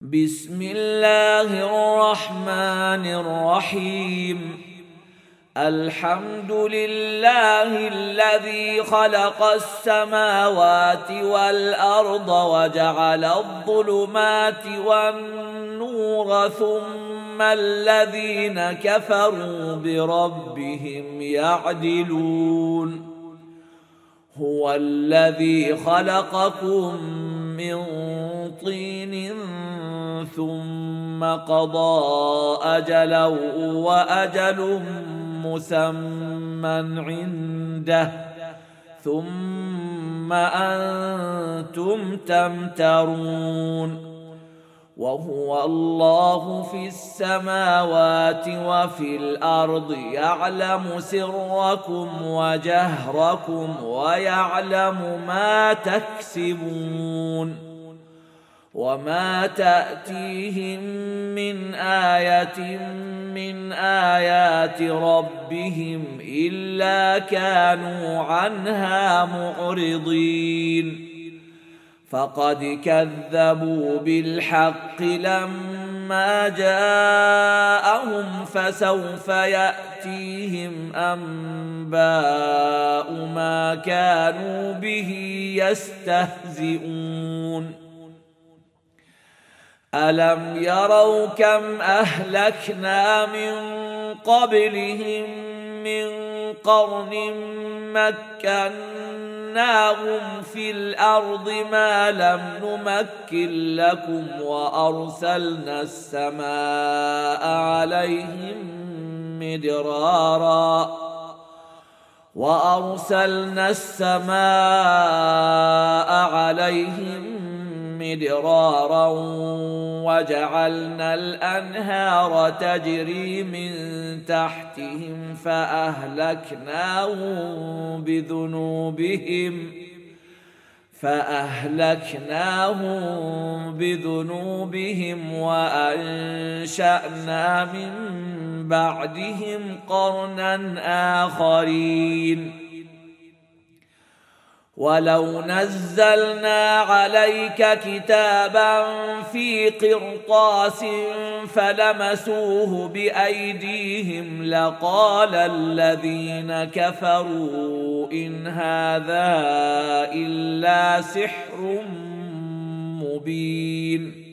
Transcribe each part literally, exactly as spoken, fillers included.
بسم الله الرحمن الرحيم. الحمد لله الذي خلق السماوات والأرض وجعل الظلمات والنور ثم الذين كفروا بربهم يعدلون. هو الذي خلقكم من طين ثم قضى أجلا وأجل مسمى عنده ثم أنتم تمترون. وهو الله في السماوات وفي الأرض يعلم سركم وجهركم ويعلم ما تكسبون. وما تأتيهم من آية من آيات ربهم إلا كانوا عنها معرضين. فقد كذبوا بالحق لما جاءهم فسوف يأتيهم أنباء ما كانوا به يستهزئون. ألم يروا كم أهلكنا من قبلهم من قرن مكناهم في الأرض ما لم نمكن لكم وأرسلنا السماء عليهم مدرارا وأرسلنا السماء عليهم مدرارا وجعلنا الأنهار تجري من تحتهم فأهلكناهم بذنوبهم فأهلكناهم بذنوبهم وأنشأنا من بعدهم قرنا آخرين. ولو نزلنا عليك كتابا في قرطاس فلمسوه بأيديهم لقال الذين كفروا إن هذا إلا سحر مبين.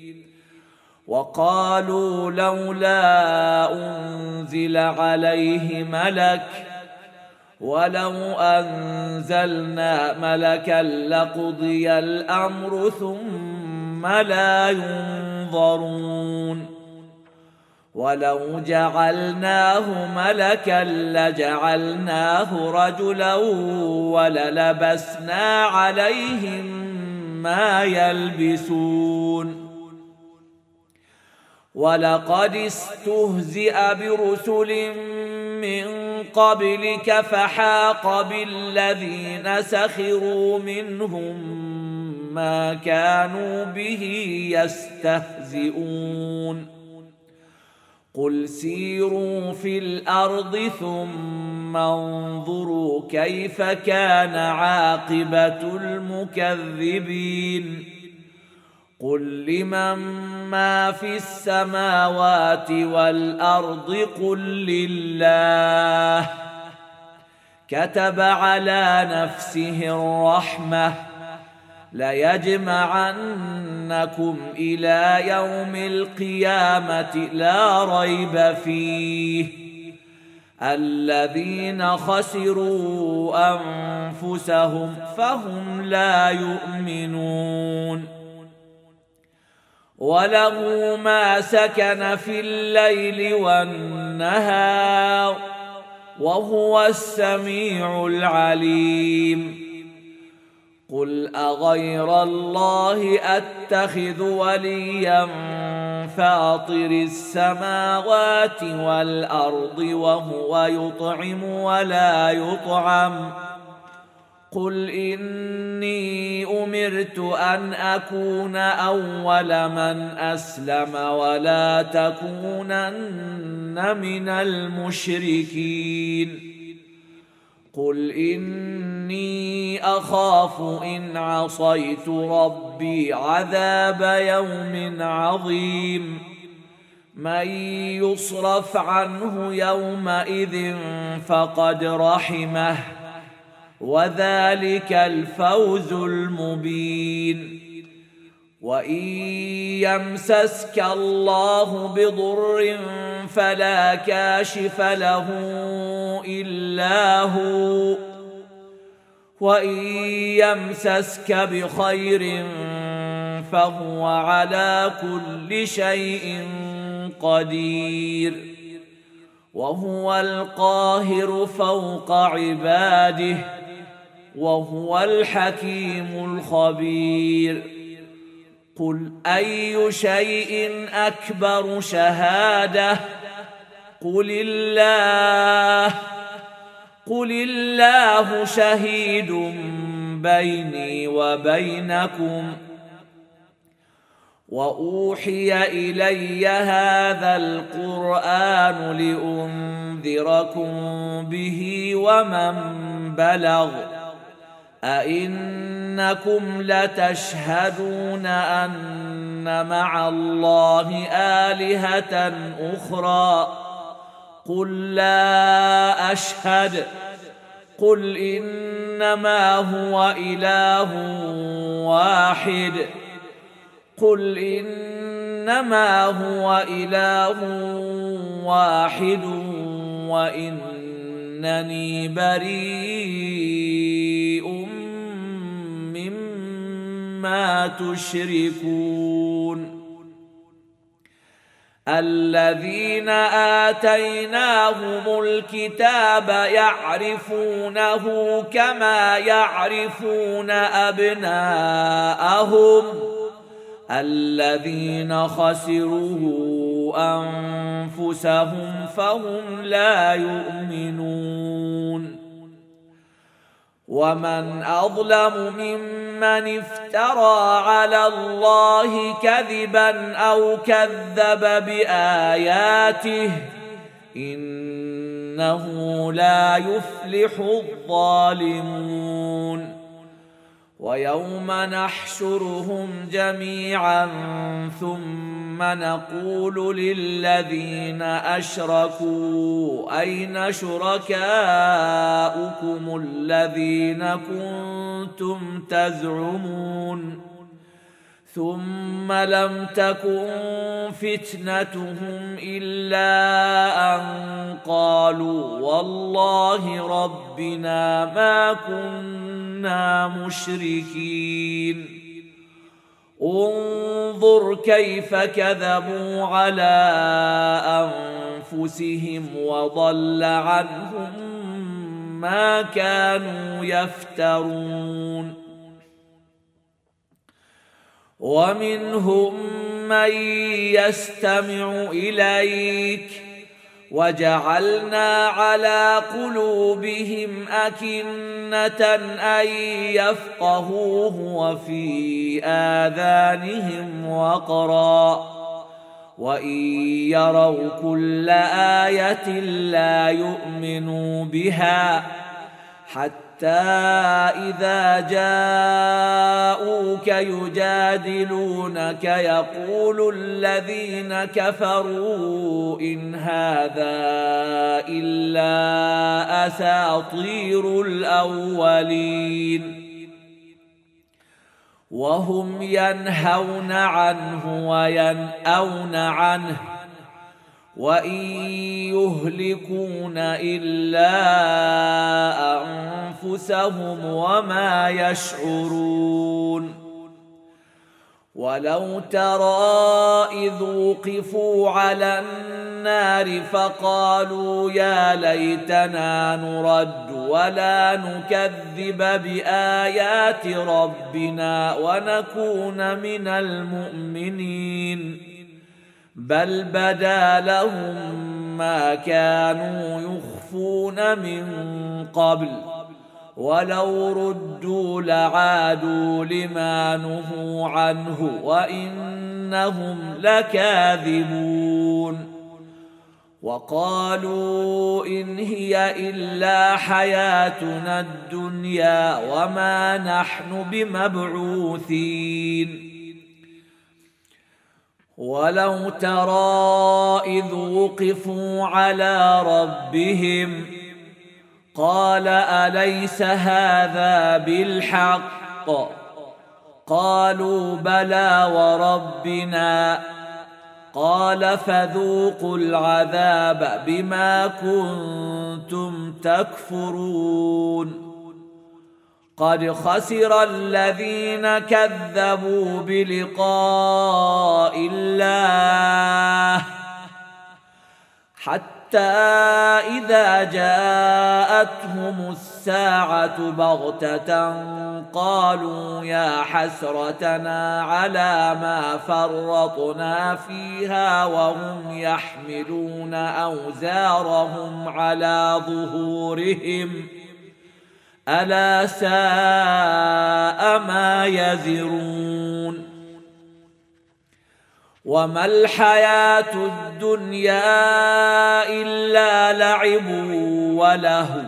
وقالوا لولا أنزل عليه ملك ولو أنزلنا ملكا لقضي الأمر ثم لا ينظرون. ولو جعلناه ملكا لجعلناه رجلا وللبسنا عليهم ما يلبسون. ولقد استهزئ برسل من قبلك فحاق بالذين سخروا منهم ما كانوا به يستهزئون. قل سيروا في الأرض ثم انظروا كيف كان عاقبة المكذبين. قل لمن ما في السماوات والأرض قل لله كتب على نفسه الرحمة ليجمعنكم إلى يوم القيامة لا ريب فيه الذين خسروا أنفسهم فهم لا يؤمنون. وله ما سكن في الليل والنهار وهو السميع العليم. قل أغير الله أتخذ وليا فاطر السماوات والأرض وهو يطعم ولا يطعم. قل إني أمرت أن أكون أول من أسلم ولا تكونن من المشركين. قل إني أخاف إن عصيت ربي عذاب يوم عظيم من يصرف عنه يومئذ فقد رحمه وذلك الفوز المبين وإن يمسسك الله بضر فلا كاشف له إلا هو وإن يمسسك بخير فهو على كل شيء قدير وهو القاهر فوق عباده وهو الحكيم الخبير قل أي شيء أكبر شهادة قل الله قل الله شهيد بيني وبينكم وأوحي إلي هذا القرآن لأنذركم به ومن بلغ أئنكم لتشهدون أن مع الله آلهة أخرى قل لا أشهد قل إنما هو إله واحد قل إنما هو إله واحد وإنني بريء مما تشركون الذين آتيناهم الكتاب يعرفونه كما يعرفون أبناءهم الذين خسروا أنفسهم فهم لا يؤمنون ومن أظلم ممن افترى على الله كذبا أو كذب بآياته إنه لا يفلح الظالمون ويوم نحشرهم جميعا ثم نقول للذين أشركوا أين شركاؤكم الذين كنتم تزعمون ثم لم تكن فتنتهم إلا أن قالوا والله ربنا ما كنا مشركين انظر كيف كذبوا على أنفسهم وضل عنهم ما كانوا يفترون ومنهم من يستمع إليك وجعلنا على قلوبهم أكنة أن يفقهوه وفي آذانهم وقرا وإن يروا كل آية لا يؤمنوا بها حتى إذا جاءوك يجادلونك يقول الذين كفروا إن هذا إلا أساطير الأولين وهم ينهون عنه وينأون عنه وإن يهلكون إلا أنفسهم وما يشعرون ولو ترى إذ وقفوا على النار فقالوا يا ليتنا نرد ولا نكذب بآيات ربنا ونكون من المؤمنين بل بدا لهم ما كانوا يخفون من قبل ولو ردوا لعادوا لما نهوا عنه وإنهم لكاذبون وقالوا إن هي إلا حياتنا الدنيا وما نحن بمبعوثين ولو ترى إذ وقفوا على ربهم قال أليس هذا بالحق قالوا بلى وربنا قال فذوقوا العذاب بما كنتم تكفرون قد خسر الذين كذبوا بلقاء الله حتى إذا جاءتهم الساعة بغتة قالوا يا حسرتنا على ما فرطنا فيها وهم يحملون أوزارهم على ظهورهم ألا ساء ما يزرون وما الحياة الدنيا إلا لعب ولهو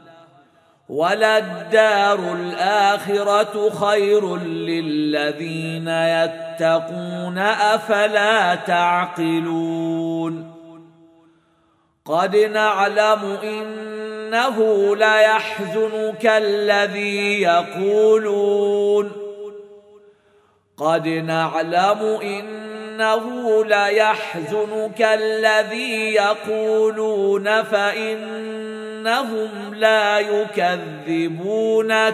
وللدار الآخرة خير للذين يتقون أفلا تعقلون قد نعلم إنه ليحزنك الذي يقولون قد نعلم إنه ليحزنك الذي يقولون فإنهم لا يكذبونك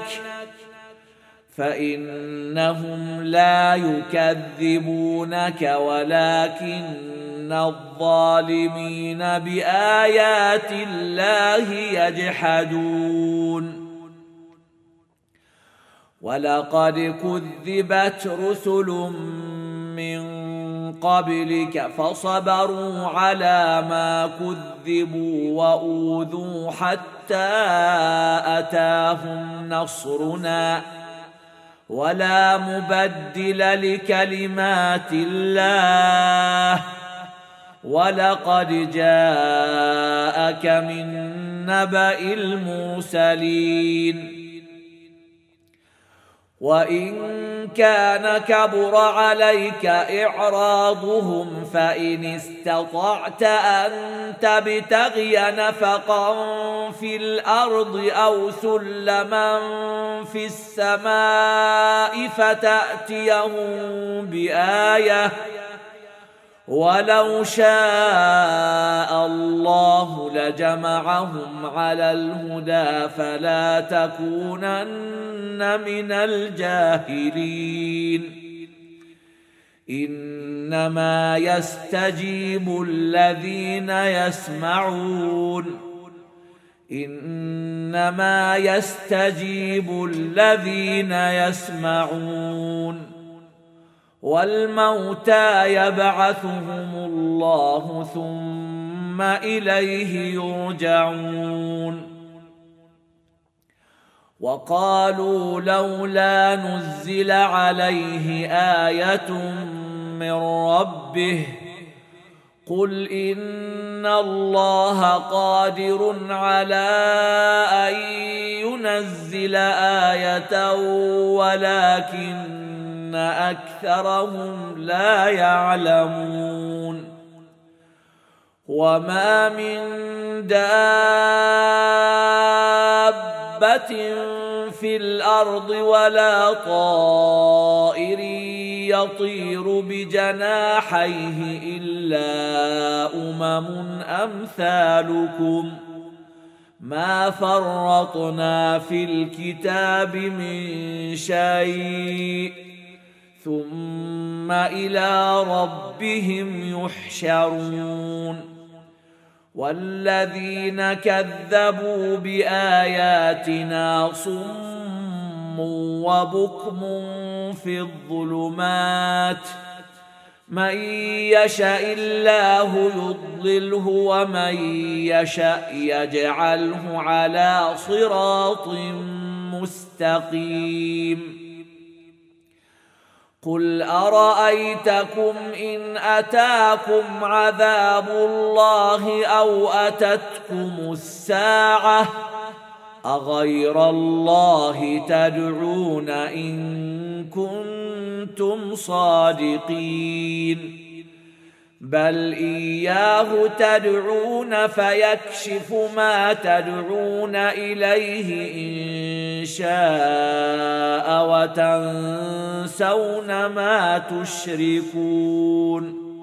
فإنهم لا يكذبونك ولكن الظالمين بآيات الله يجحدون ولقد كذبت رسل من قبلك فصبروا على ما كذبوا وأوذوا حتى أتاهم نصرنا ولا مبدل لكلمات الله ولقد جاءك من نبأ المرسلين وإن كان كبر عليك إعراضهم فإن استطعت أن تبتغي نفقا في الأرض أو سلما في السماء فتأتيهم بآية ولو شاء الله لجمعهم على الهدى فلا تكونن من الجاهلين إنما يستجيب الذين يسمعون إنما يستجيب الذين يسمعون والموتى يبعثهم الله ثم إليه يرجعون وقالوا لولا نزل عليه آية من ربه قل إن الله قادر على أن ينزل آية ولكن أكثرهم لا يعلمون وما من دابة في الأرض ولا طائر يطير بجناحيه إلا أمم أمثالكم ما فرطنا في الكتاب من شيء ثم إلى ربهم يحشرون والذين كذبوا بآياتنا صم وبكم في الظلمات من يشاء الله يضلله ومن يشاء يجعله على صراط مستقيم قل أرأيتكم إن أتاكم عذاب الله أو أتتكم الساعة أغير الله تدعون إن كنتم صادقين بل إياه تدعون فيكشف ما تدعون إليه إن شاء وتنسون ما تشركون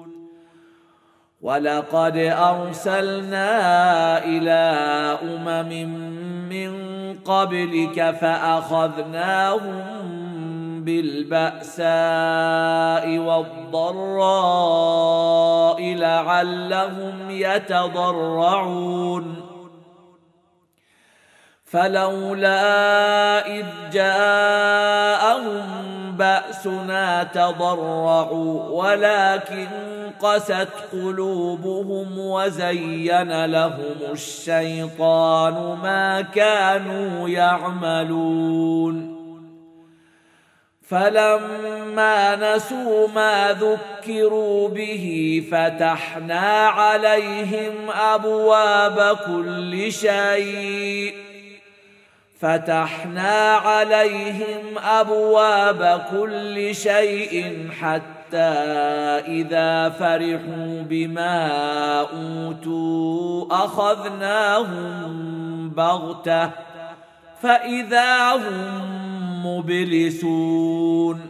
ولقد أرسلنا إلى أمم من قبلك فأخذناهم بالبأساء والضراء لعلهم يتضرعون فلولا إذ جاءهم بأسنا تضرعوا ولكن قست قلوبهم وزين لهم الشيطان ما كانوا يعملون فلما نسوا ما ذكروا به فتحنا عليهم أبواب كل شيء فتحنا عليهم أبواب كل شيء حتى إذا فرحوا بما أوتوا أخذناهم بغتة فإذا هم مبلسون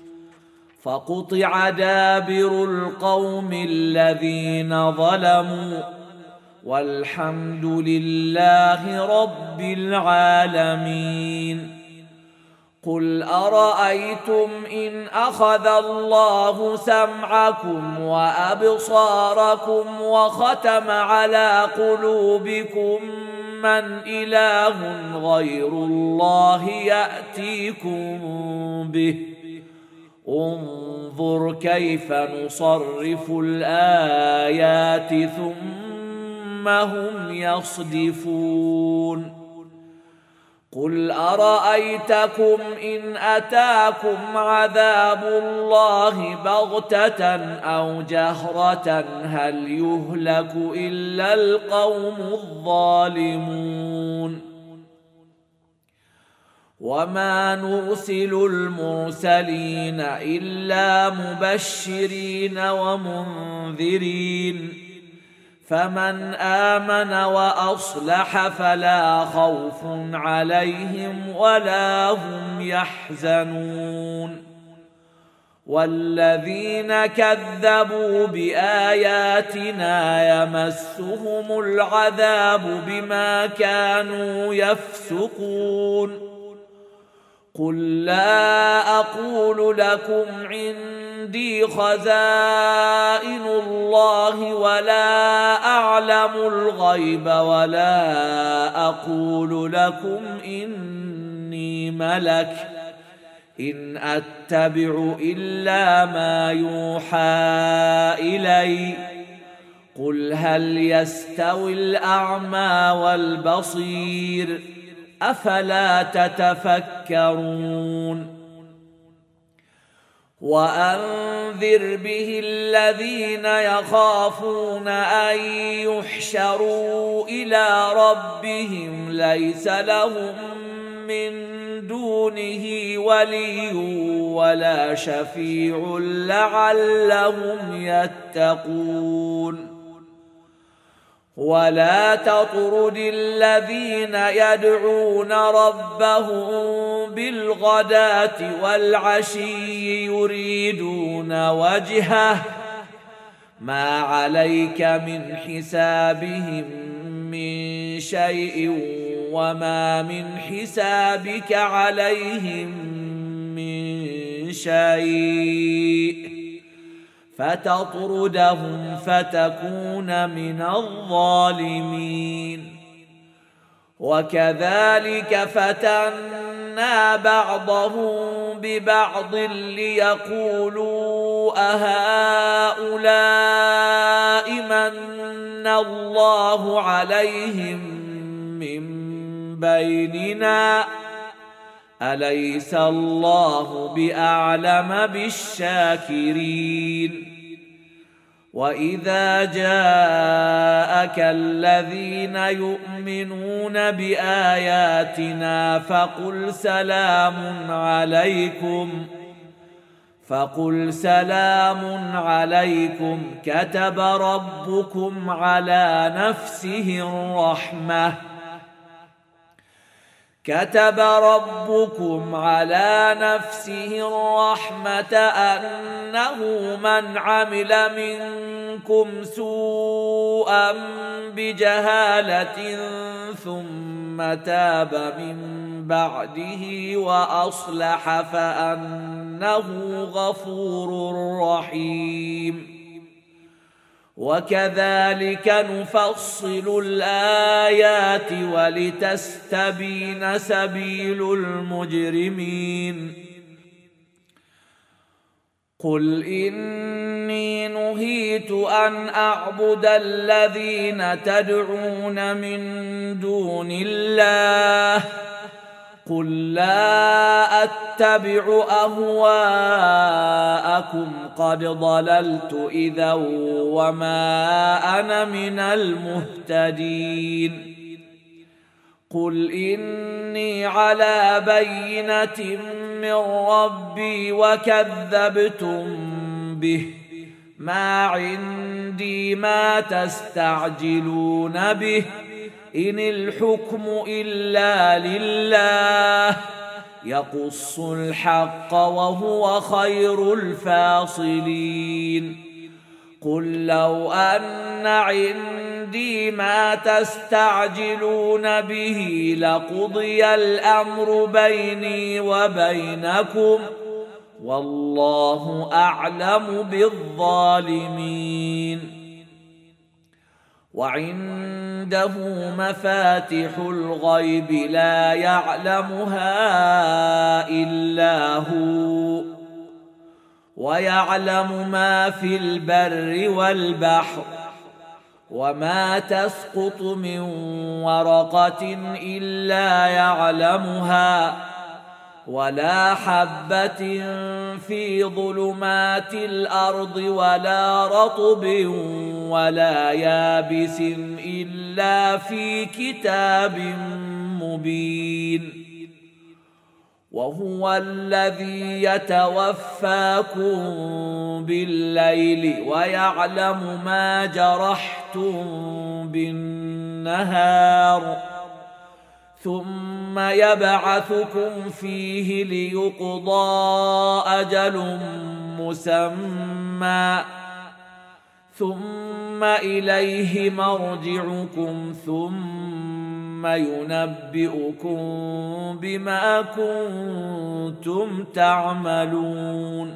فقطع دابر القوم الذين ظلموا والحمد لله رب العالمين قل أرأيتم إن أخذ الله سمعكم وأبصاركم وختم على قلوبكم من إله غير الله يأتيكم به انظر كيف نصرف الآيات ثم هم يصدفون قل أرأيتكم إن أتاكم عذاب الله بغتة أو جهرة هل يهلك إلا القوم الظالمون وما نرسل المرسلين إلا مبشرين ومنذرين فمن آمن وأصلح فلا خوف عليهم ولا هم يحزنون والذين كذبوا بآياتنا يمسهم العذاب بما كانوا يفسقون قل لا أقول لكم عندي خزائن الله ولا أعلم الغيب ولا أقول لكم إني ملك إن أتبع إلا ما يوحى إلي قل هل يستوي الأعمى والبصير أفلا تتفكرون وأنذر به الذين يخافون أن يحشروا إلى ربهم ليس لهم من دونه ولي ولا شفيع لعلهم يتقون ولا تطرد الذين يدعون ربهم بالغداة والعشي يريدون وجهه ما عليك من حسابهم من شيء وما من حسابك عليهم من شيء فتطردهم فتكون من الظالمين وكذلك فتنا بعضهم ببعض ليقولوا أهؤلاء من الله عليهم من بيننا أليس الله بأعلم بالشاكرين وإذا جاءك الذين يؤمنون بآياتنا فقل سلام عليكم فقل سلام عليكم كتب ربكم على نفسه الرحمة كتب ربكم على نفسه الرحمة أنه من عمل منكم سوءا بجهالة ثم تاب من بعده وأصلح فأنه غفور رحيم وكذلك نفصل الآيات ولتستبين سبيل المجرمين قل إني نهيت أن أعبد الذين تدعون من دون الله قل لا أتبع أهواءكم قد ضللت إذا وما أنا من المهتدين قل إني على بينة من ربي وكذبتم به ما عندي ما تستعجلون به إن الحكم إلا لله يقص الحق وهو خير الفاصلين قل لو أن عندي ما تستعجلون به لقضي الأمر بيني وبينكم والله أعلم بالظالمين وعنده مفاتح الغيب لا يعلمها إلا هو ويعلم ما في البر والبحر وما تسقط من ورقة إلا يعلمها ولا حبة في ظلمات الأرض ولا رطب ولا يابس إلا في كتاب مبين وهو الذي يتوفاكم بالليل ويعلم ما جرحتم بالنهار ثم يبعثكم فيه ليقضى أجل مسمى ثم إليه مرجعكم ثم ينبئكم بما كنتم تعملون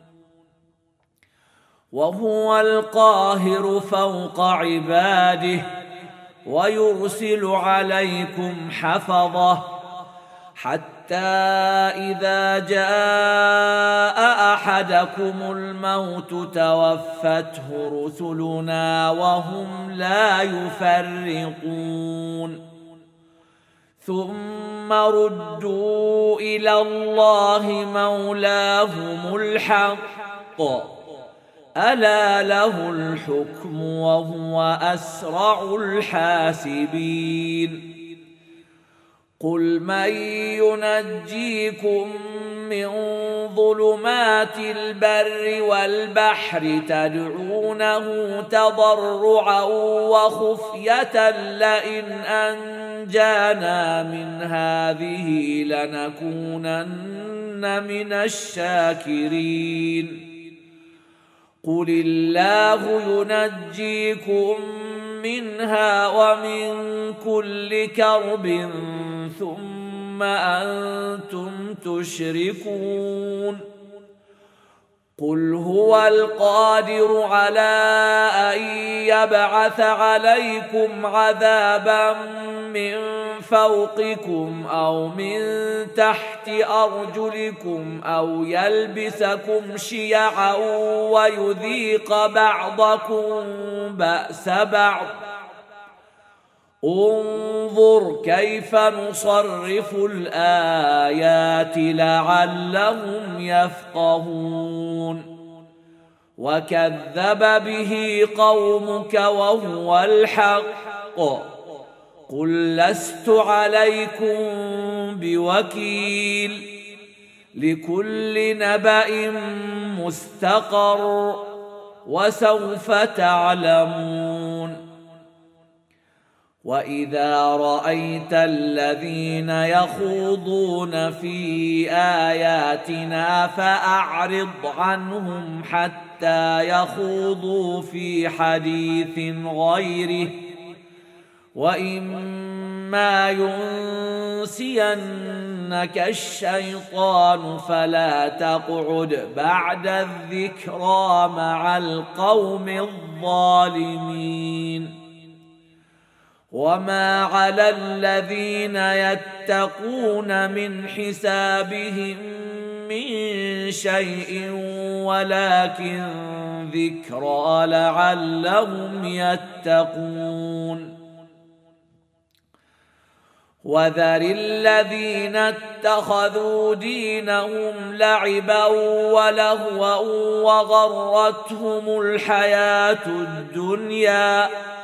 وهو القاهر فوق عباده ويرسل عليكم حفظه حتى إذا جاء أحدكم الموت توفته رسلنا وهم لا يفرقون ثم ردوا إلى الله مولاهم الحق ألا له الحكم وهو أسرع الحاسبين قل من ينجيكم من ظلمات البر والبحر تدعونه تضرعا وخفية لئن أنجانا من هذه لنكونن من الشاكرين قل الله ينجيكم منها ومن كل كرب ثم أنتم تشركون قل هو القادر على أن يبعث عليكم عذابا من فوقكم أو من تحت أرجلكم أو يلبسكم شيعا ويذيق بعضكم بأس بعض انظر كيف نصرف الآيات لعلهم يفقهون وكذب به قومك وهو الحق قل لست عليكم بوكيل لكل نبأ مستقر وسوف تعلمون وإذا رأيت الذين يخوضون في آياتنا فأعرض عنهم حتى يخوضوا في حديث غيره وإما ينسينك الشيطان فلا تقعد بعد الذكرى مع القوم الظالمين وما على الذين يتقون من حسابهم من شيء ولكن ذكرى لعلهم يتقون وذر الذين اتخذوا دينهم لعبا ولهوا وغرتهم الحياة الدنيا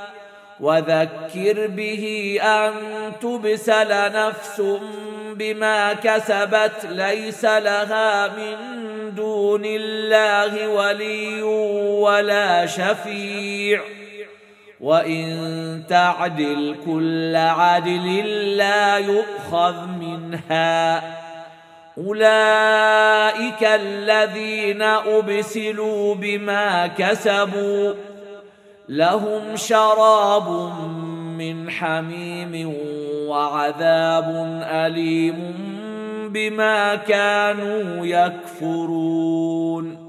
وذكر به أن تبسل نفس بما كسبت ليس لها من دون الله ولي ولا شفيع وإن تعدل كل عدل لا يؤخذ منها أولئك الذين أبسلوا بما كسبوا لهم شراب من حميم وعذاب أليم بما كانوا يكفرون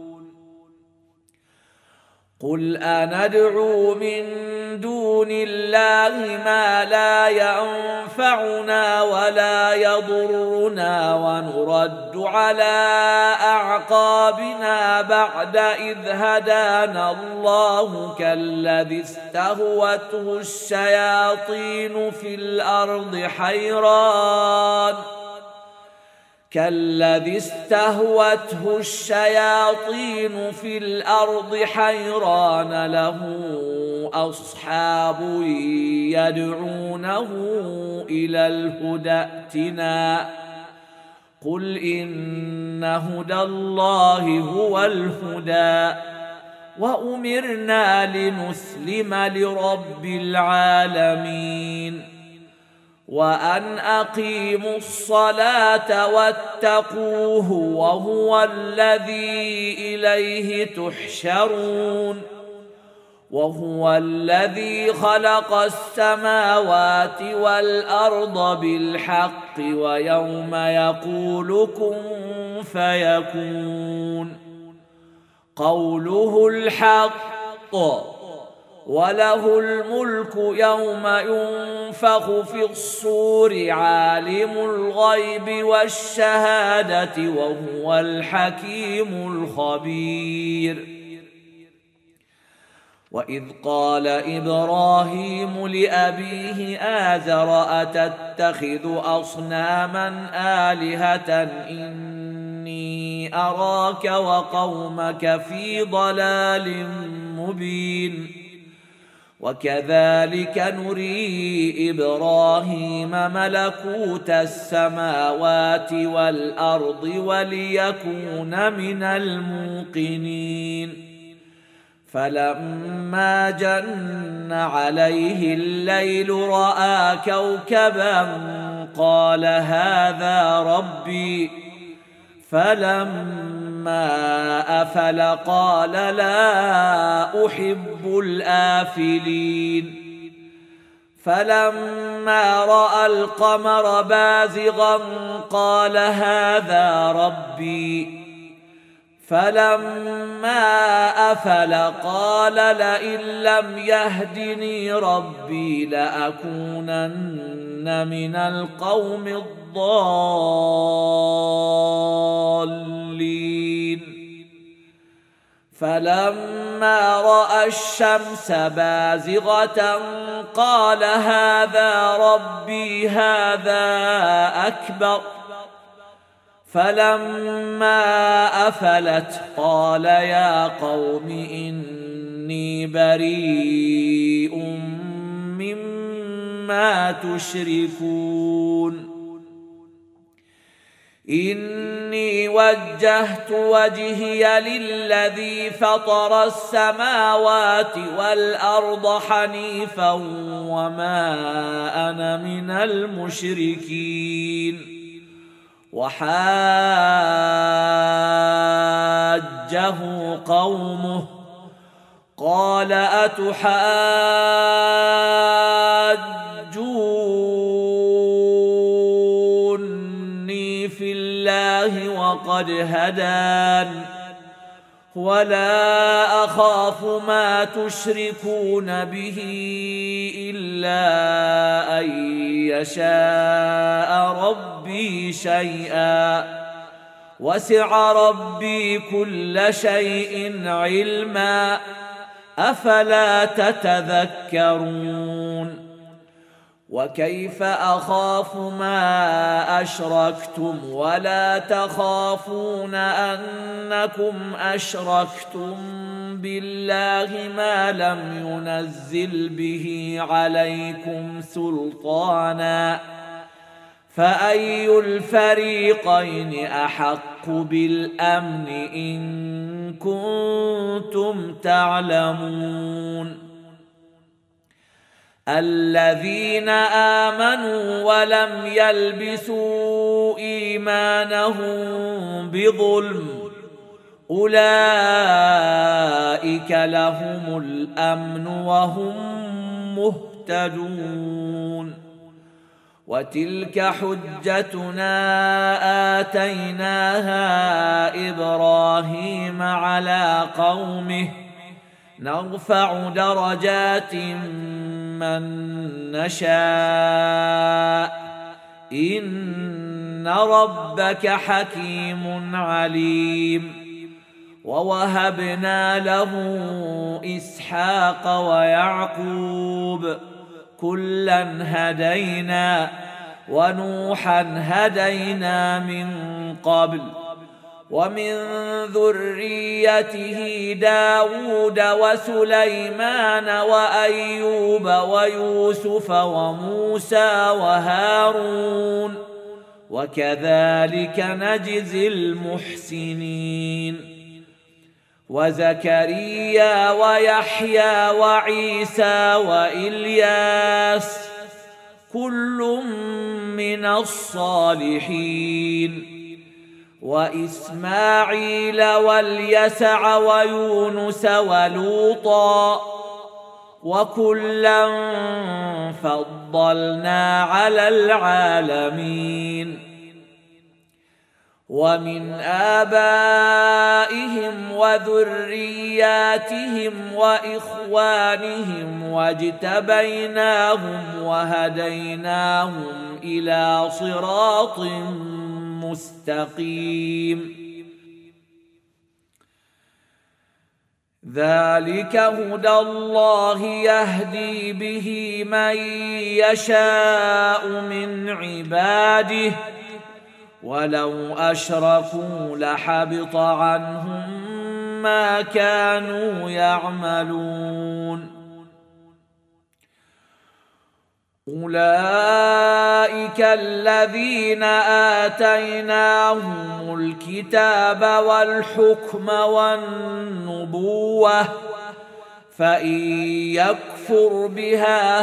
قل أندعو من دون الله ما لا ينفعنا ولا يضرنا ونرد على أعقابنا بعد إذ هدانا الله كالذي استهوته الشياطين في الأرض حيران كالذي استهوته الشياطين في الأرض حيران له أصحاب يدعونه إلى الهدى ائتنا قل إن هدى الله هو الهدى وأمرنا لنسلم لرب العالمين وأن أقيموا الصلاة واتقوه وهو الذي إليه تحشرون وهو الذي خلق السماوات والأرض بالحق ويوم يقول كن فيكون قوله الحق وله الملك يوم ينفخ في الصور عالم الغيب والشهادة وهو الحكيم الخبير وإذ قال إبراهيم لأبيه آزر أتتخذ أصناما آلهة إني أراك وقومك في ضلال مبين وكذلك نري إبراهيم ملكوت السماوات والأرض وليكون من الموقنين فلما جن عليه الليل رأى كوكبا قال هذا ربي فلما أفل قال لا أحب الآفلين فلما رأى القمر بازغا قال هذا ربي فلما أفل قال لئن لم يهدني ربي لأكونن من القوم الضالين فلما رأى الشمس بازغة قال هذا ربي هذا أكبر. فلما أفلت قال يا قوم إني بريء مما تشركون إني وجهت وجهي للذي فطر السماوات والأرض حنيفا وما أنا من المشركين. وحاجه قومه قال أتحاجوني في الله وقد هدان ولا أخاف ما تشركون به إلا أن يشاء ربي شيئا وسع ربي كل شيء علما أفلا تتذكرون وكيف أخاف ما أشركتم ولا تخافون أنكم أشركتم بالله ما لم ينزل به عليكم سلطانا فأي الفريقين أحق بالأمن إن كنتم تعلمون الذين آمنوا ولم يلبسوا إيمانهم بظلم أولئك لهم الأمن وهم مهتدون وتلك حجتنا آتيناها إبراهيم على قومه نرفع درجات من نشاء إن ربك حكيم عليم ووهبنا له إسحاق ويعقوب كلا هدينا ونوحا هدينا من قبل ومن ذريته داود وسليمان وأيوب ويوسف وموسى وهارون وكذلك نجزي المحسنين وزكريا ويحيى وعيسى وإلياس كل من الصالحين وإسماعيل واليسع ويونس ولوطا وكلا فضلنا على العالمين ومن آبائهم وذرياتهم وإخوانهم واجتبيناهم وهديناهم إلى صراط مستقيم ذلك هدى الله يهدي به من يشاء من عباده ولو أشركوا لحبط عنهم ما كانوا يعملون أولئك الذين آتيناهم الكتاب والحكم والنبوة فإن يكفر بها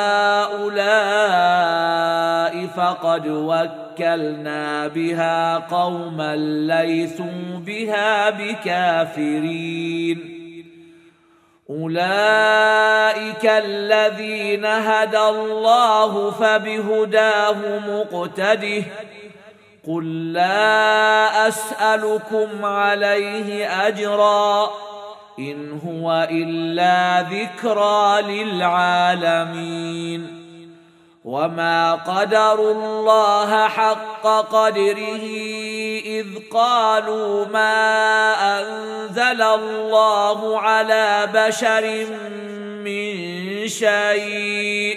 هؤلاء فقد وكلنا بها قوما ليسوا بها بكافرين أولئك الذين هدى الله فبهداه مقتده قل لا أسألكم عليه أجرا إن هو إلا ذكرى للعالمين وما قدروا الله حق قدره إذ قالوا ما أنزل الله على بشر من شيء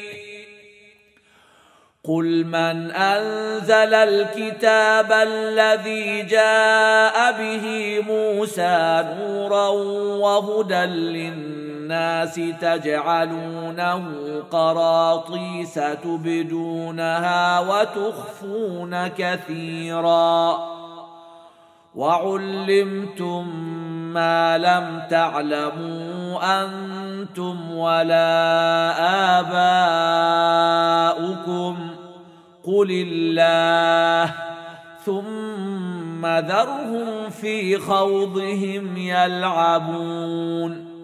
قل من أنزل الكتاب الذي جاء به موسى نورا وهدى للناس تجعلونه قراطيس تبدونها وتخفون كثيرا وعلمتم ما لم تعلموا أنتم ولا آباؤكم قل الله ثم ذرهم في خوضهم يلعبون.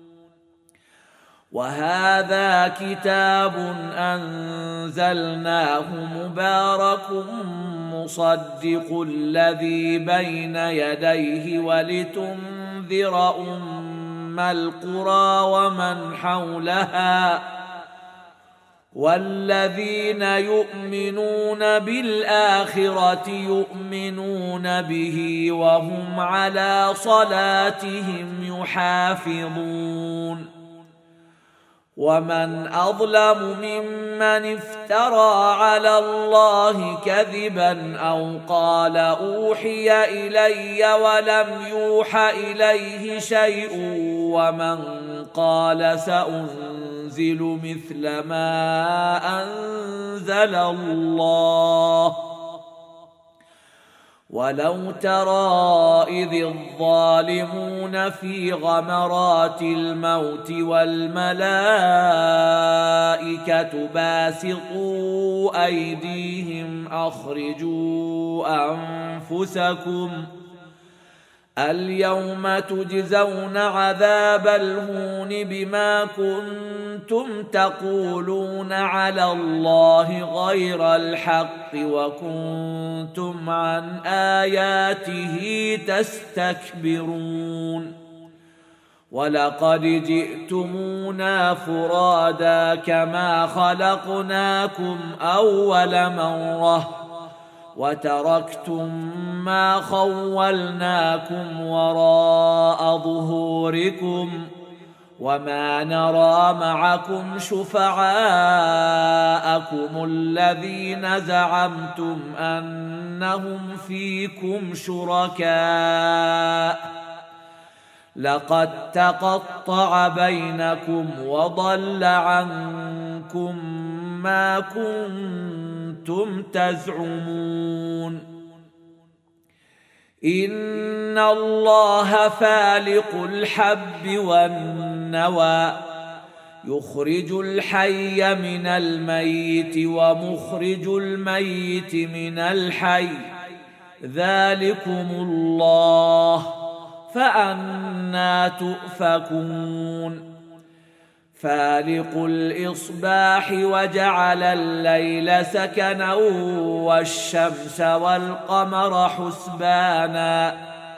وهذا كتاب أنزلناه مبارك مصدق الذي بين يديه ولتنذر أم القرى ومن حولها والذين يؤمنون بالآخرة يؤمنون به وهم على صلاتهم يحافظون. ومن أظلم ممن افترى على الله كذبا أو قال أوحي إلي ولم يوح إليه شيء ومن قال سأنزل مثل ما أنزل الله. ولو ترى إذ الظالمون في غمرات الموت والملائكة باسطوا أيديهم أخرجوا أنفسكم اليوم تجزون عذاب الهون بما كنتم تقولون على الله غير الحق وكنتم عن آياته تستكبرون. ولقد جئتمونا فرادا كما خلقناكم أول مرة وتركتم ما خولناكم وراء ظهوركم وما نرى معكم شفعاءكم الذين زعمتم أنهم فيكم شركاء لقد تقطع بينكم وضل عنكم ما كنتم تزعمون. إن الله فالق الحب والنوى يخرج الحي من الميت ومخرج الميت من الحي ذلكم الله فأنى تؤفكون. فالق الإصباح وجعل الليل سكنا والشمس والقمر حسبانا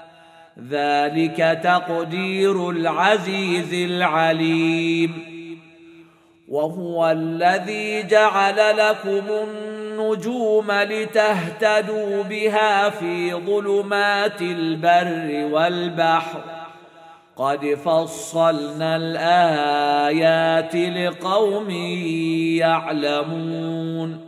ذلك تقدير العزيز العليم. وهو الذي جعل لكم النجوم لتهتدوا بها في ظلمات البر والبحر قد فصلنا الآيات لقوم يعلمون.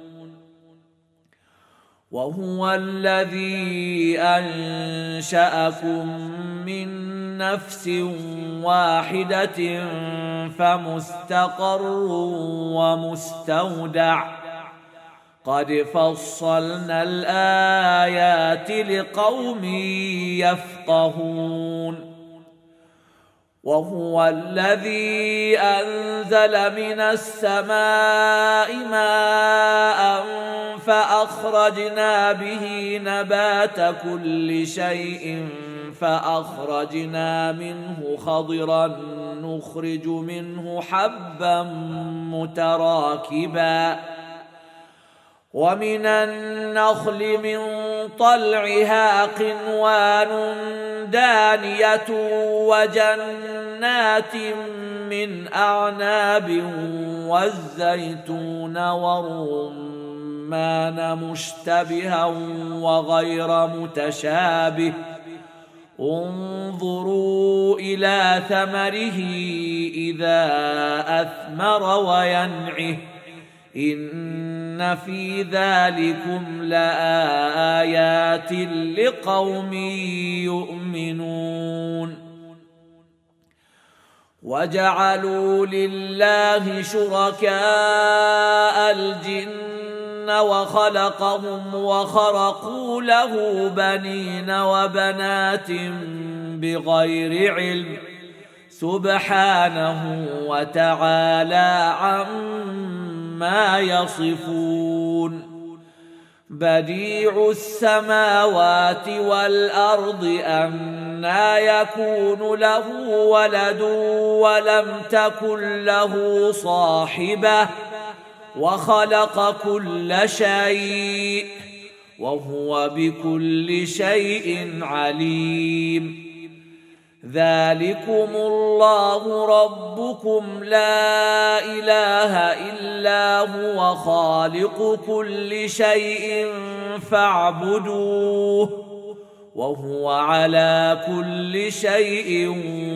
وهو الذي أنشأكم من نفس واحدة فمستقر ومستودع قد فصلنا الآيات لقوم يفقهون. وهو الذي أنزل من السماء ماء فأخرجنا به نبات كل شيء فأخرجنا منه خضرا نخرج منه حبا متراكبا ومن النخل من طلعها قنوان دانية وجنات من أعناب والزيتون والرمان مشتبها وغير متشابه انظروا إلى ثمره إذا أثمر وينعه إن في ذلكم لآيات لقوم يؤمنون وجعلوا لله شركاء الجن وخلقهم وخرقوا له بنين وبنات بغير علم سبحانه وتعالى عما يصفون بديع السماوات والأرض أنى يكون له ولد ولم تكن له صاحبة وخلق كل شيء وهو بكل شيء عليم ذلكم الله ربكم لا إله إلا هو خالق كل شيء فاعبدوه وهو على كل شيء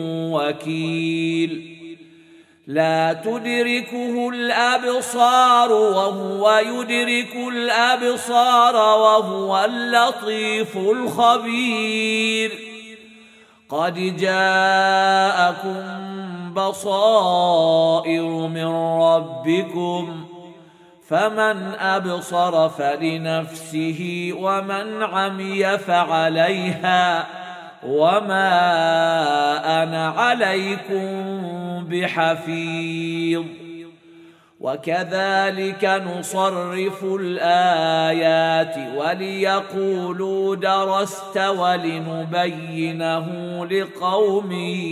وكيل لا تدركه الأبصار وهو يدرك الأبصار وهو اللطيف الخبير قد جاءكم بصائر من ربكم فمن أبصر فلنفسه ومن عمي فعليها وما أنا عليكم بحفيظ وكذلك نصرف الآيات وليقولوا درست ولنبينه لقوم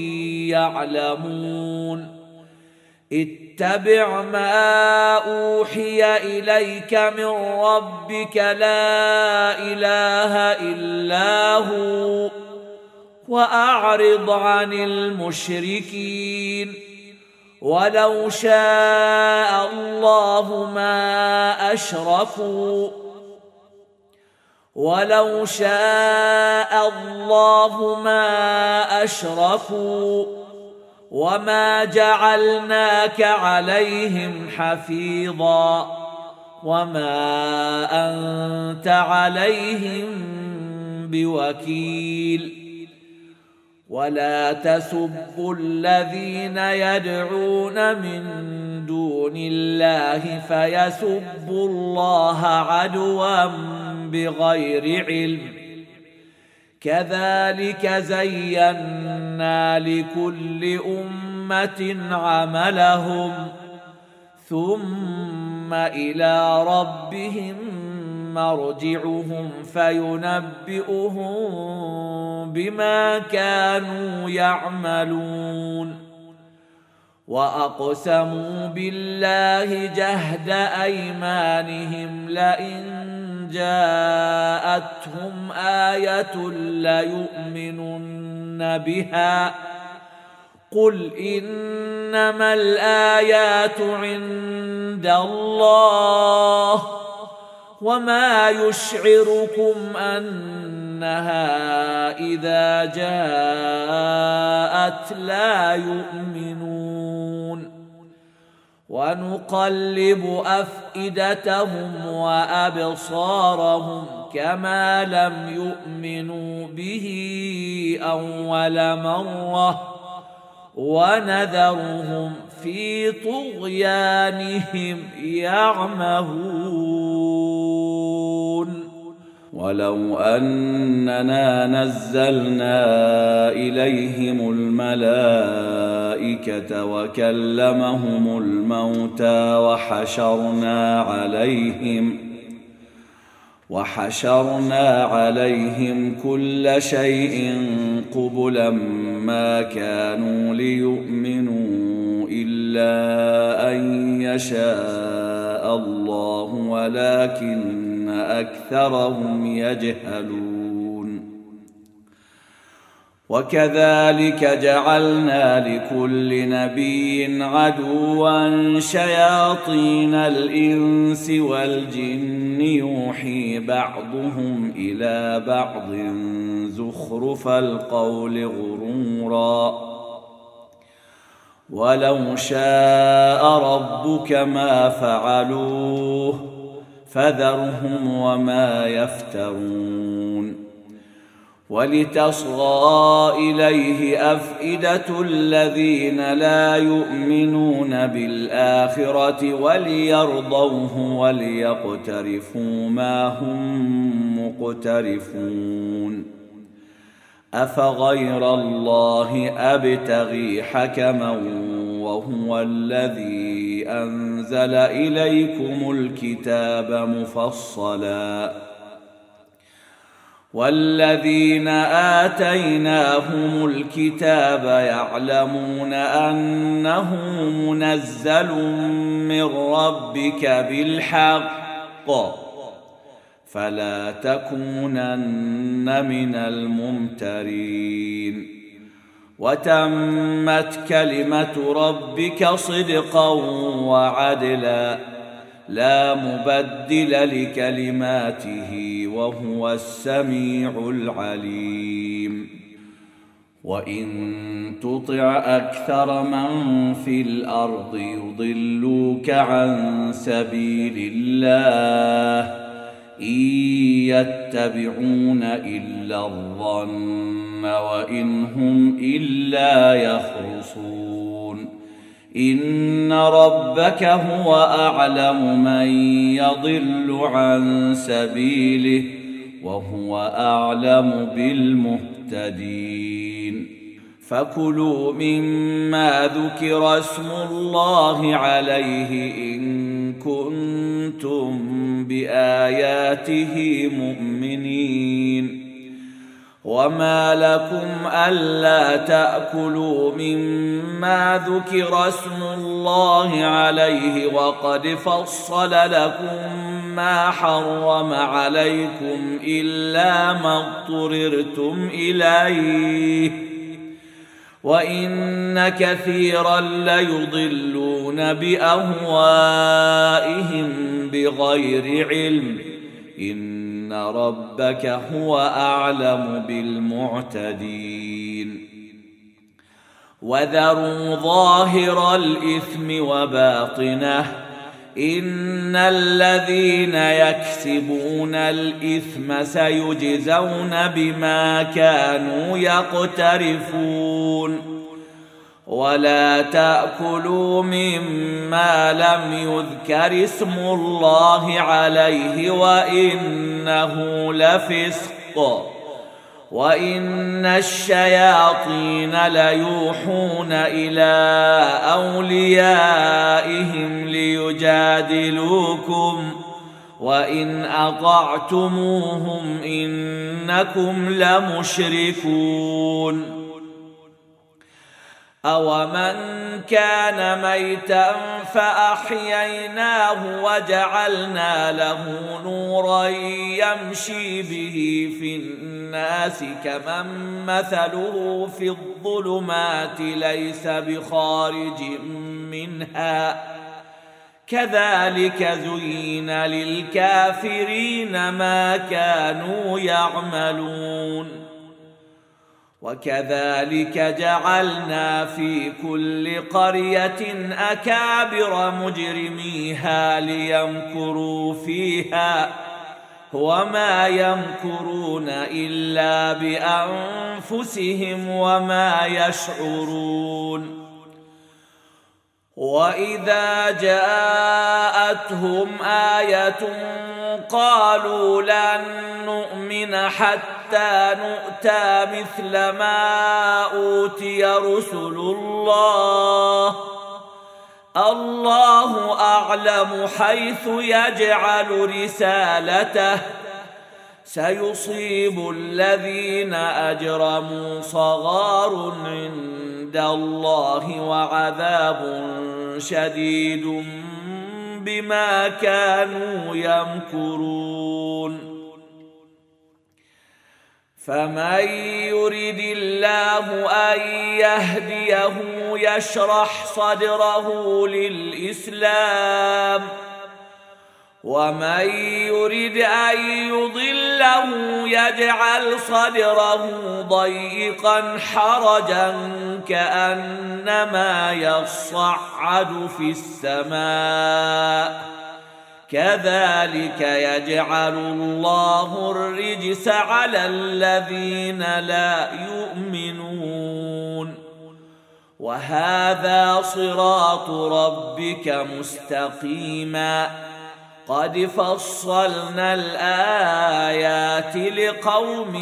يعلمون اتبع ما أوحي إليك من ربك لا إله إلا هو وأعرض عن المشركين ولو شاء الله ما أشركوا ولو شاء الله ما أشركوا وما جعلناك عليهم حفيظا وما أنت عليهم بوكيل ولا تسبوا الذين يدعون من دون الله فيسبوا الله عدوا بغير علم كذلك زينا لكل أمة عملهم ثم إلى ربهم مرجعهم فينبئهم بما كانوا يعملون وأقسموا بالله جهد أيمانهم لئن جاءتهم آية ليؤمنن بها قل إنما الآيات عند الله وما يشعركم أنها إذا جاءت لا يؤمنون ونقلب أفئدتهم وأبصارهم كما لم يؤمنوا به أول مرة ونذرهم في طغيانهم يعمهون ولو أننا نزلنا إليهم الملائكة وكلمهم الموتى وحشرنا عليهم وحشرنا عليهم كل شيء قبلا ما كانوا ليؤمنوا إلا أن يشاء شاء الله ولكن أكثرهم يجهلون. وكذلك جعلنا لكل نبي عدوا شياطين الإنس والجن يوحي بعضهم إلى بعض زخرف القول غرورا ولو شاء ربك ما فعلوه فذرهم وما يفترون. ولتصغى إليه أفئدة الذين لا يؤمنون بالآخرة وليرضوه وليقترفوا ما هم مقترفون. أفغير الله أبتغي حكما وهو الذي أنزل إليكم الكتاب مفصلا والذين آتيناهم الكتاب يعلمون أنه منزل من ربك بالحق فلا تكونن من الممترين. وتمت كلمة ربك صدقا وعدلا لا مبدل لكلماته وهو السميع العليم. وإن تطع أكثر من في الأرض يضلوك عن سبيل الله إن يتبعون إلا الظن وإن هم إلا يخرصون. إن ربك هو أعلم من يضل عن سبيله وهو أعلم بالمهتدين. فكلوا مما ذكر اسم الله عليه إن كنتم بآياته مؤمنين. وما لكم ألا تأكلوا مما ذكر اسم الله عليه وقد فصل لكم ما حرم عليكم إلا ما اضطررتم إليه وإن كثيرا ليضلون بأهوائهم بغير علم إن ربك هو أعلم بالمعتدين. وذروا ظاهر الإثم وباطنه إن الذين يكسبون الإثم سيجزون بما كانوا يقترفون. ولا تأكلوا مما لم يذكر اسم الله عليه وإنه لفسق وإن الشياطين ليوحون إلى أوليائهم ليجادلوكم وإن أطعتموهم إنكم لمشركون. أومن كان ميتا فأحييناه وجعلنا له نورا يمشي به في الناس كمن مثله في الظلمات ليس بخارج منها كذلك زين للكافرين ما كانوا يعملون. وكذلك جعلنا في كل قرية أكابر مجرميها ليمكروا فيها وما يمكرون إلا بأنفسهم وما يشعرون. وإذا جاءتهم آية قالوا لن نؤمن حتى نؤتى مثل ما أوتي رسل الله الله أعلم حيث يجعل رسالته سيصيب الذين أجرموا صغار عند الله وعذاب شديد بما كانوا يمكرون فمن يرد الله أن يهديه يشرح صدره للإسلام ومن يرد أن يضله يجعل صدره ضيقا حرجا كأنما يصعد في السماء كذلك يجعل الله الرجس على الذين لا يؤمنون وهذا صراط ربك مستقيما قد فصلنا الآيات لقوم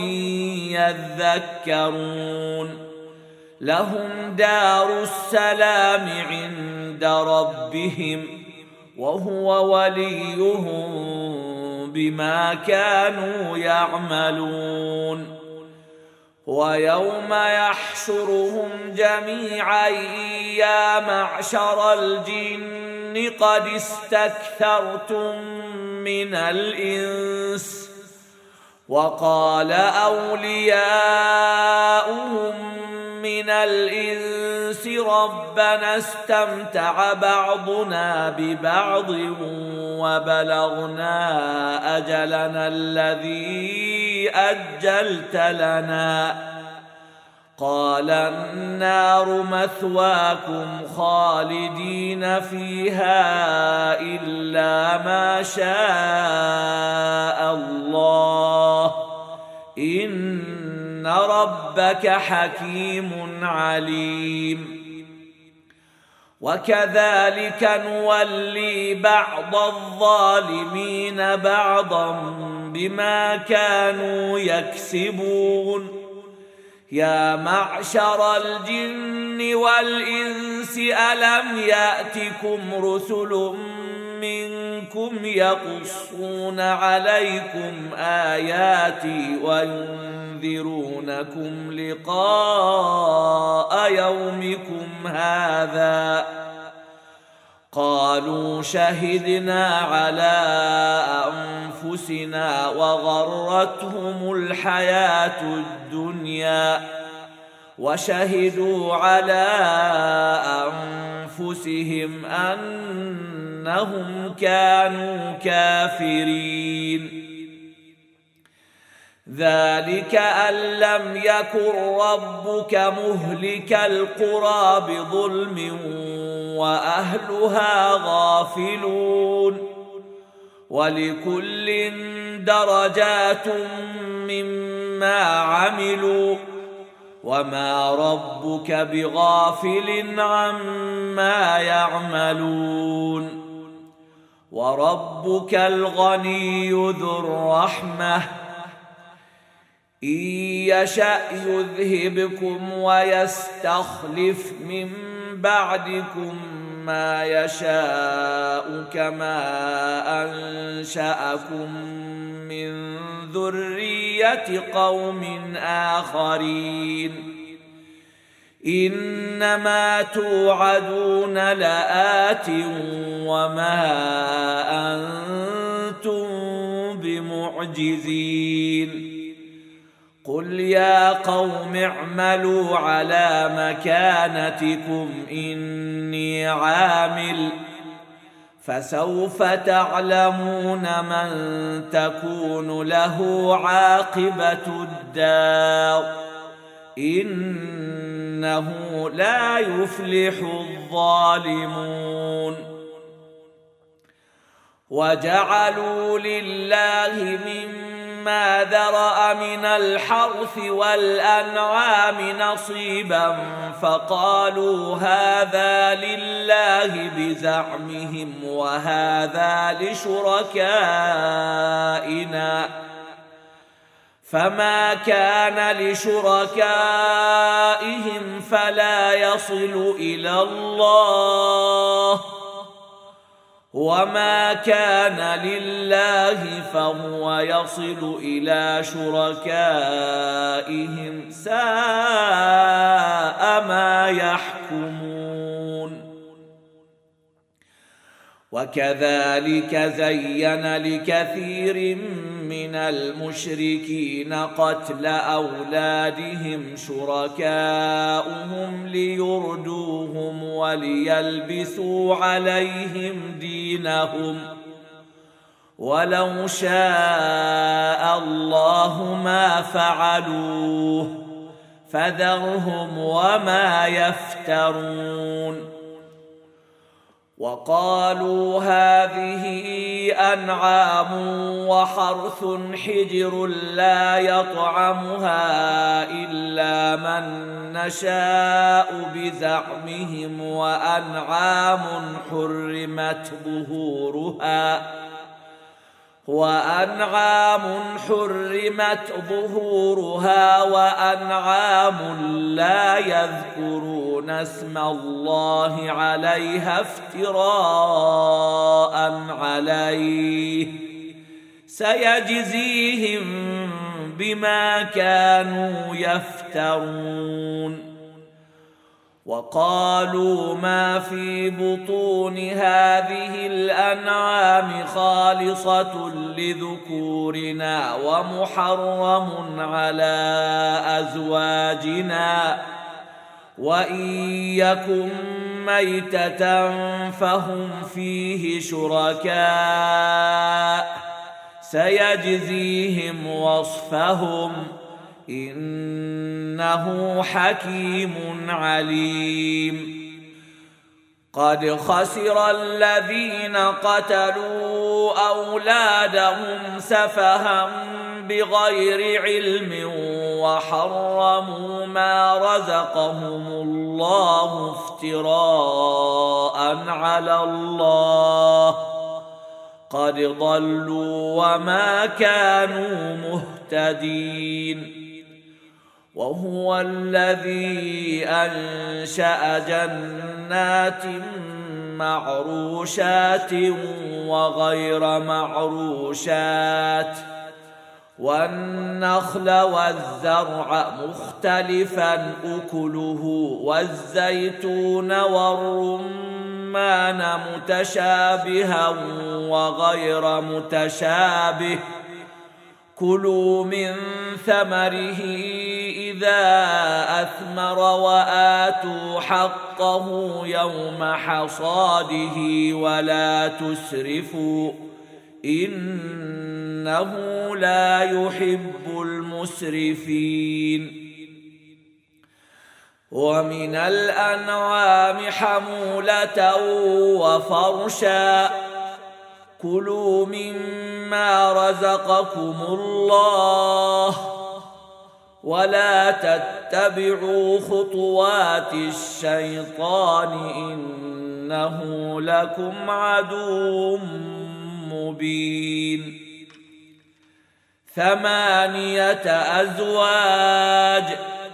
يذكرون لهم دار السلام عند ربهم وهو وليهم بما كانوا يعملون ويوم يحشرهم جميعا يا معشر الجن قد استكثرتم من الإنس وقال أولياؤهم من الإنس ربنا استمتع بعضنا ببعض وبلغنا أجلنا الذي أجلت لنا قال النار مثواكم خالدين فيها إلا ما شاء الله إن ربك حكيم عليم وكذلك نولي بعض الظالمين بعضا بما كانوا يكسبون يا معشر الجن والإنس ألم يأتكم رسل منكم يقصون عليكم آياتي وينذرونكم لقاء يومكم هذا قالوا شهدنا على أنفسنا وغرتهم الحياة الدنيا وشهدوا على أنفسهم أنهم كانوا كافرين ذلك أن لم يكن ربك مهلك القرى بظلم وأهلها غافلون ولكل درجات مما عملوا وما ربك بغافل عما يعملون وربك الغني ذو الرحمة إن يشأ يذهبكم ويستخلف من بعدكم ما يشاء كما أنشأكم من ذرية قوم آخرين إنما توعدون لآت وما أنتم بمعجزين قل يا قوم اعملوا على مكانتكم إني عامل فسوف تعلمون من تكون له عاقبة الدار إنه لا يفلح الظالمون وجعلوا لله مما ذرأ من الحرث والأنعام نصيبا فقالوا هذا لله بزعمهم وهذا لشركائنا فما كان لشركائهم فلا يصل إلى الله وما كان لله فهو يصل إلى شركائهم ساء ما يحكمون وكذلك زين لكثير من المشركين قتل أولادهم شركاؤهم ليردوهم وليلبسوا عليهم دينهم ولو شاء الله ما فعلوه فذرهم وما يفترون. وقالوا هذه أنعام وحرث حجر لا يطعمها إلا من نشاء بزعمهم وأنعام حرمت ظهورها وأنعام حرمت ظهورها وأنعام لا يذكرون اسم الله عليها افتراء عليه سيجزيهم بما كانوا يفترون. وقالوا ما في بطون هذه الأنعام خالصة لذكورنا ومحرم على أزواجنا وإن يكن ميتة فهم فيه شركاء سيجزيهم وصفهم إنه حكيم عليم. قد خسر الذين قتلوا أولادهم سفها بغير علم وحرموا ما رزقهم الله افتراء على الله قد ضلوا وما كانوا مهتدين. وهو الذي أنشأ جنات معروشات وغير معروشات والنخل والزرع مختلفا أكله والزيتون والرمان متشابها وغير متشابه كلوا من ثمره إذا أثمر وآتوا حقه يوم حصاده ولا تسرفوا إنه لا يحب المسرفين. ومن الأنعام حمولة وفرشا كلوا مما رزقكم الله ولا تتبعوا خطوات الشيطان إنه لكم عدو مبين. ثمانية أزواج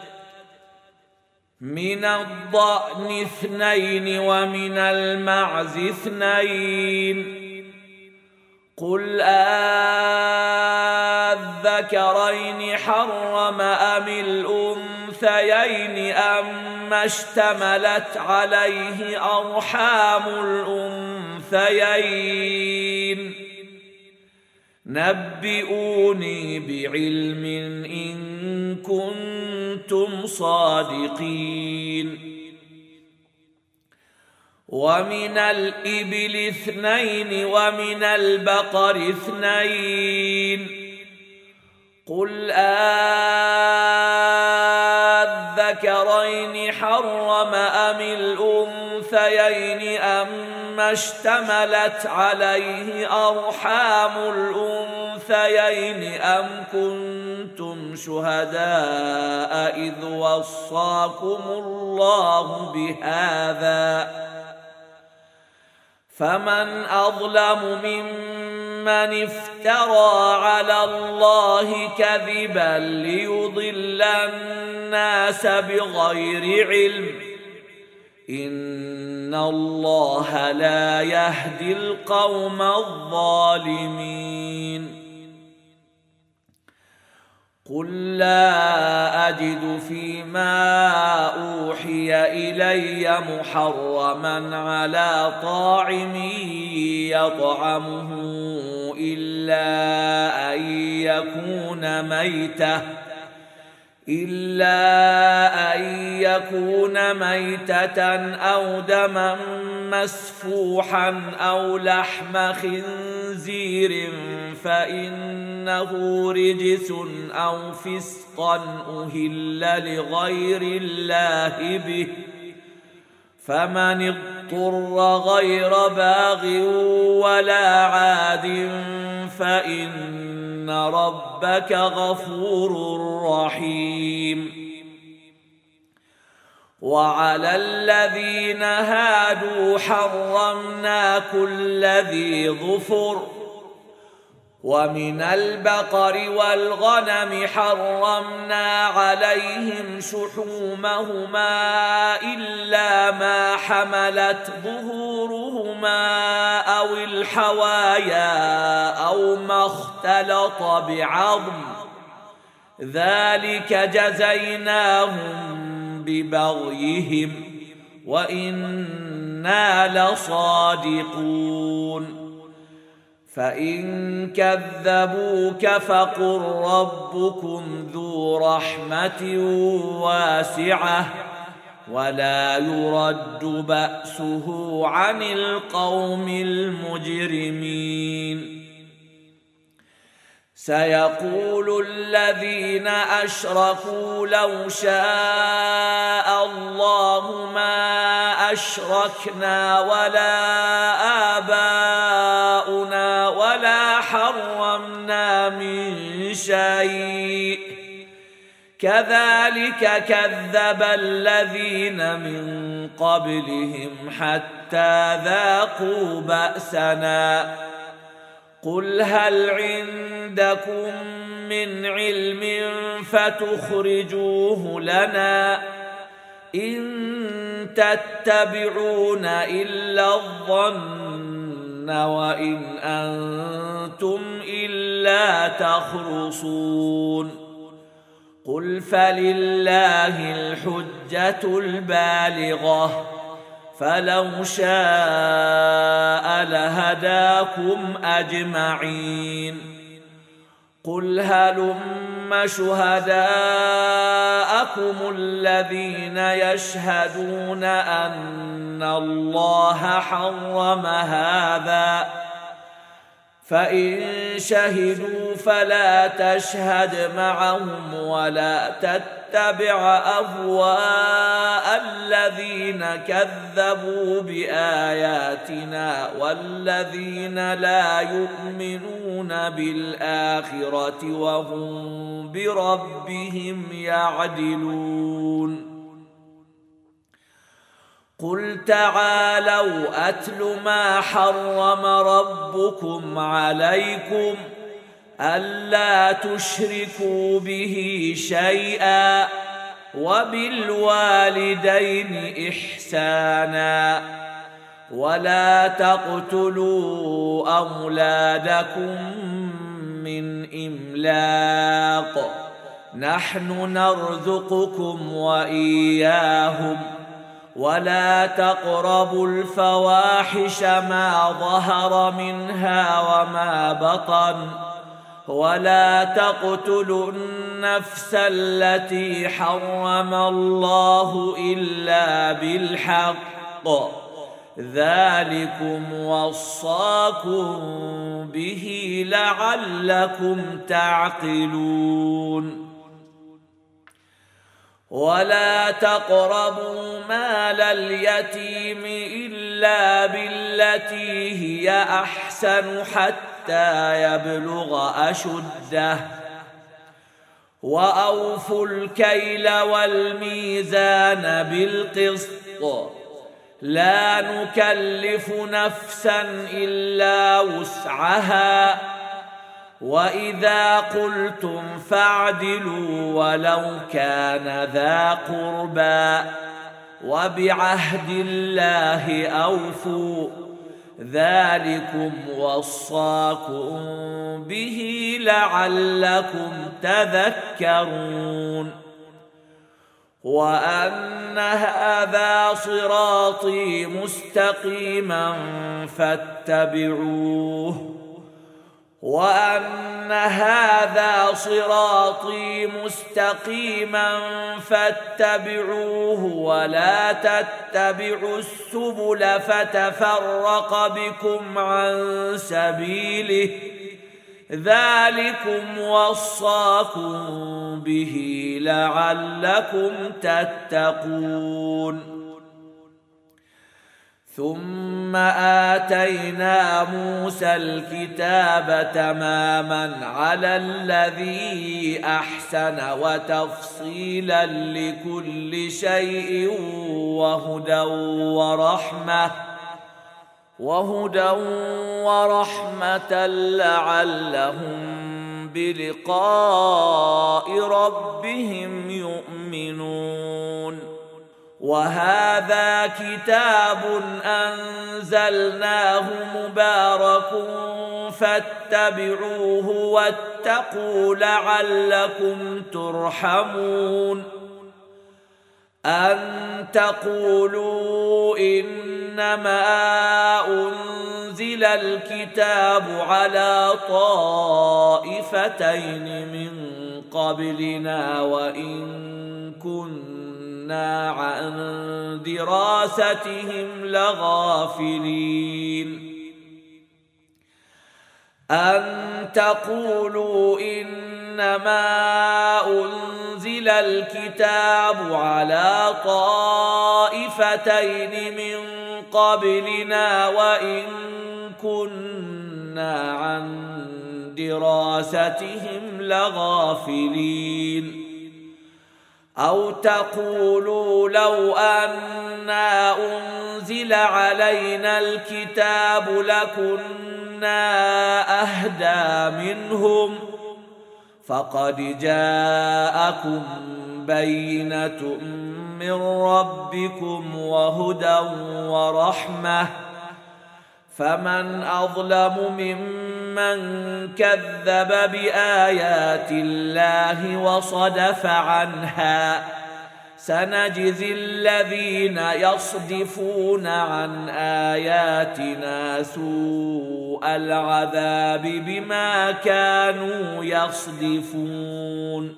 من الضأن اثنين ومن المعز اثنين قل أذكرين حرم أم الأنثيين أما اشتملت عليه أرحام الأنثيين نبئوني بعلم إن كنتم صادقين. ومن الإبل اثنين ومن البقر اثنين قل أذكرين حرم أم الأنثيين أما اشتملت عليه أرحام الأنثيين أم كنتم شهداء إذ وصاكم الله بهذا فمن أظلم ممن افترى على الله كذبا ليضل الناس بغير علم إن الله لا يهدي القوم الظالمين. قل لا أجد فيما أوحي إلي محرما على طاعم يطعمه إلا أن يكون ميتة إلا أن يكون ميتة أو دما مسفوحا أو لحم خنزير فإنه رجس أو فسقا أهل لغير الله به فمن اضطر غير باغ ولا عاد فإن ربك غفور رحيم. وعلى الذين هادوا حرمنا كل ذي ظفر ومن البقر والغنم حرمنا عليهم شحومهما إلا ما حملت ظهورهما أو الحوايا أو ما اختلط بعظم ذلك جزيناهم ببغيهم وإنا لصادقون. فإن كذبوك فقل ربكم ذو رحمة واسعة ولا يرد بأسه عن القوم المجرمين. سيقول الذين أشركوا لو شاء الله ما أشركنا ولا آباؤنا ولا حرمنا من شيء كذلك كذب الذين من قبلهم حتى ذاقوا بأسنا. قل هل عندكم من علم فتخرجوه لنا إن تتبعون إلا الظن وإن أنتم إلا تخرصون. قل فلله الحجة البالغة فلو شاء لهداكم أجمعين. قل هلم شهداءكم الذين يشهدون أن الله حرم هذا فإن شهدوا فلا تشهد معهم ولا تتبع أهواء الذين كذبوا بآياتنا والذين لا يؤمنون بالآخرة وهم بربهم يعدلون. قل تعالوا أتل ما حرم ربكم عليكم ألا تشركوا به شيئا وبالوالدين إحسانا ولا تقتلوا أولادكم من إملاق نحن نرزقكم وإياهم ولا تقربوا الفواحش ما ظهر منها وما بطن ولا تقتلوا النفس التي حرم الله إلا بالحق ذلكم وصاكم به لعلكم تعقلون. ولا تقربوا مال اليتيم إلا بالتي هي أحسن حتى يبلغ أشده وأوفوا الكيل والميزان بالقسط لا نكلف نفسا إلا وسعها وإذا قلتم فاعدلوا ولو كان ذا قربى وبعهد الله أوفوا ذلكم وصاكم به لعلكم تذكرون وأن هذا صراطي مستقيما فاتبعوه وأن هذا صراطي مستقيما فاتبعوه ولا تتبعوا السبل فتفرق بكم عن سبيله ذلكم وصاكم به لعلكم تتقون ثم آتينا موسى الكتاب تماما على الذي أحسن وتفصيلا لكل شيء وهدى ورحمة وهدى ورحمة لعلهم بلقاء ربهم يؤمنون وهذا كتاب أنزلناه مبارك فاتبعوه واتقوا لعلكم ترحمون أن تقولوا إنما أنزل الكتاب على طائفتين من قبلنا وإن كنا عن دراستهم لغافلين أن تقولوا إنما أنزل الكتاب على طائفتين من قبلنا وإن كنا عن دراستهم لغافلين أو تقولوا لو أنا أنزل علينا الكتاب لكنا أهدى منهم فقد جاءكم بينة من ربكم وهدى ورحمة فمن أظلم ممن كذب بآيات الله وصدف عنها سنجزي الذين يصدفون عن آياتنا سوء العذاب بما كانوا يصدفون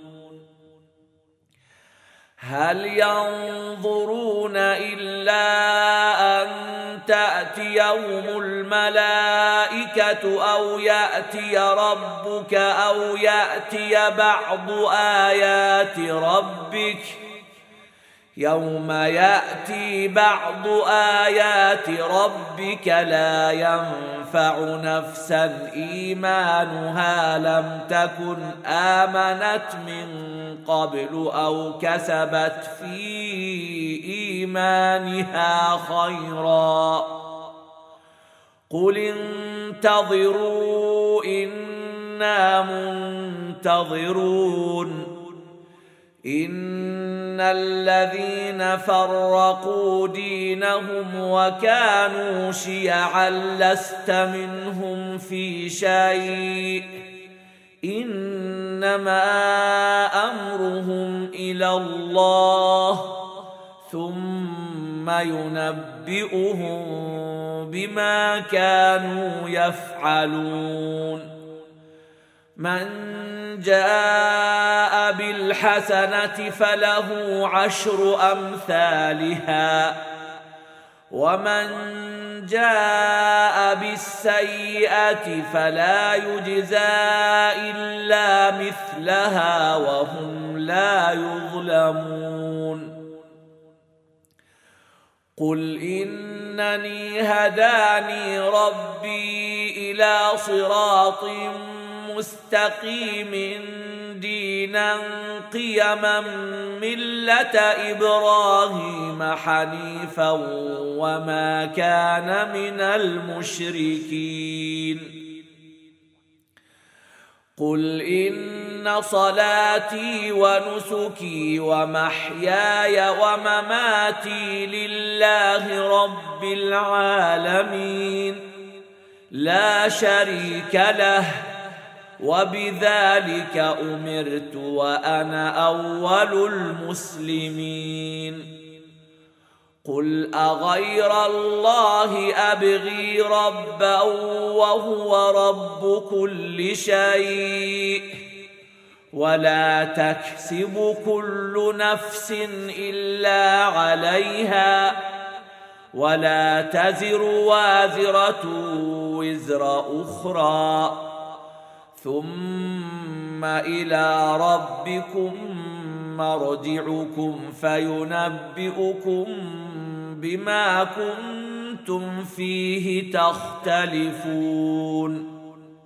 هل ينظرون إلا أن تأتيهم الملائكة أو يأتي ربك أو يأتي بعض آيات ربك يوم يأتي بعض آيات ربك لا ينفع نفسا إيمانها لم تكن آمنت من قبل أو كسبت في إيمانها خيرا قل انتظروا إنا منتظرون إن الذين فرقوا دينهم وكانوا شيعا لست منهم في شيء إنما أمرهم إلى الله ثم ينبئهم بما كانوا يفعلون من جاء بالحسنة فله عشر أمثالها ومن جاء بالسيئة فلا يجزى إلا مثلها وهم لا يظلمون قل إنني هداني ربي إلى صراط مستقيم دينا قيما ملة إبراهيم حنيفا وما كان من المشركين قل إن صلاتي ونسكي ومحياي ومماتي لله رب العالمين لا شريك له وبذلك أمرت وأنا أول المسلمين قل أغير الله أبغي ربا وهو رب كل شيء ولا تكسب كل نفس إلا عليها ولا تزر وازرة وزر أخرى ثم إلى ربكم مرجعكم فينبئكم بما كنتم فيه تختلفون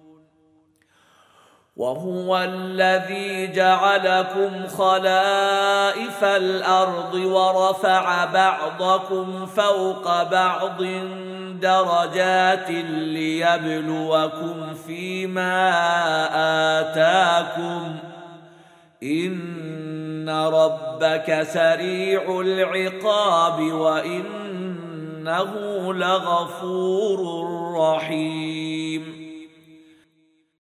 وهو الذي جعلكم خلائف الأرض ورفع بعضكم فوق بعض درجات ليبلوكم فيما آتاكم إن ربك سريع العقاب وإنه لغفور رحيم